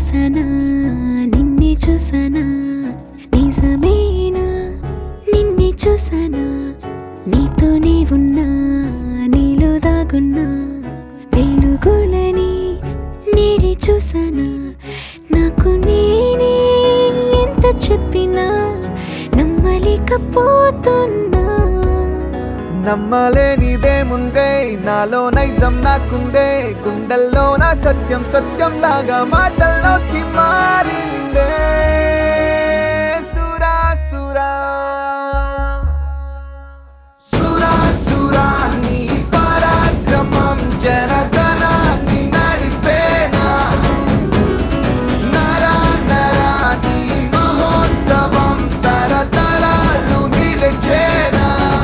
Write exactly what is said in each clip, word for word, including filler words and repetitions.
చూసానా నిన్నే చూసానా నిజమేనా నిన్నే చూసానా నీతోనే ఉన్నా నీలో దాగున్నా వెలుగులని నీడే చూసానా నాకు నేనే ఎంత చెప్పినా నమ్మలేకపోతున్నా నమ్మలేనిదేముందే నాలో నైజం నాకుందే గుండెల్లో నా సత్యం సత్యం లాగా మాటల్లోకి మారిందే సురా సురా సురా సురా నీ పరాక్రమం జనగణాన్ని నడిపేనా నరా నరా నీ మహోత్సవం తరతరాలు నిలిచేనా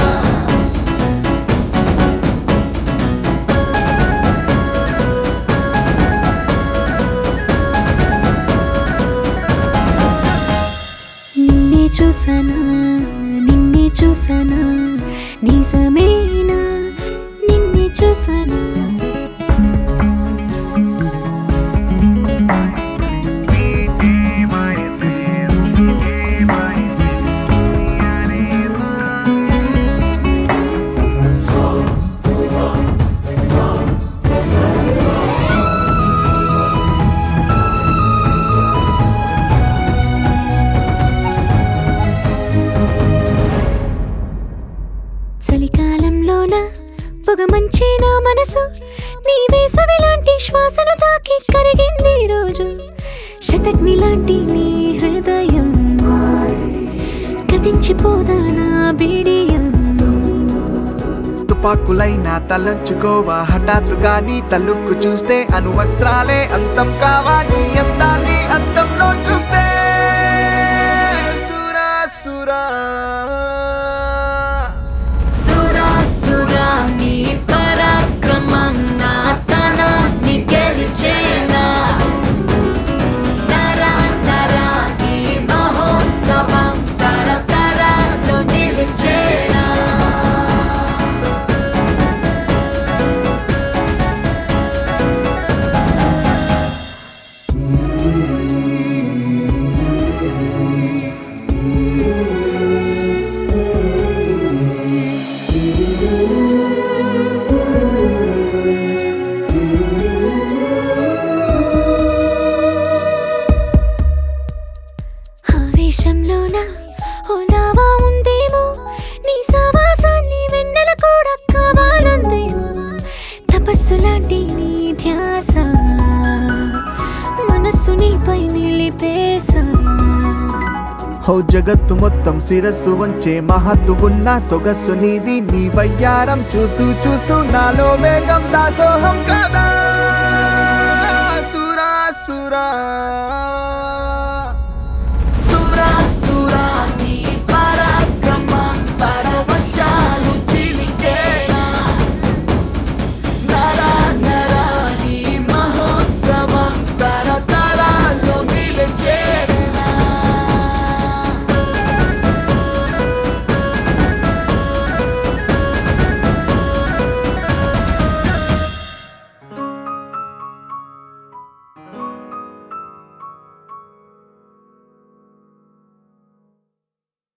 నిన్నే చూసానా నిన్నే చూసానా నిజమేనా నిన్నే చూసానా చలికాలంలోన పొగ మంచి నా మనసు నీ వేసవి లాంటి శ్వాసను తాకి కరిగింది రోజు శతగ్ని లాంటి నీ హృదయం కదించిపోదా నా బిడియం తుపాకులైనా తలంచుకోవా హఠాత్తుగా నీ తలుక్కు చూస్తే అనువస్త్రాలే అంతం కావా నీ అందాన్ని అంతంలో చూస్తే సురా సురా సురా సురా నీ పరాక్రమం నా తనాన్ని గెలిచేనా తరా తరా ఈ మహోత్సవం తరతరాలు నిలిచేనా ఆవేశంలోన ఓలావా ఉందేమో నీ సావాసాన్ని వెన్నెల కూడా కావాలందేమో తపస్సు లాంటి నీ ధ్యాస మనస్సు నీపై నిలిపేసా హో జగత్తు మొత్తం శిరస్సు వంచే మహత్తు ఉన్న సొగస్సు నీది నీ వయ్యారం చూస్తూ చూస్తూ నాలో వేగం దాసోహం కదా సురా సురా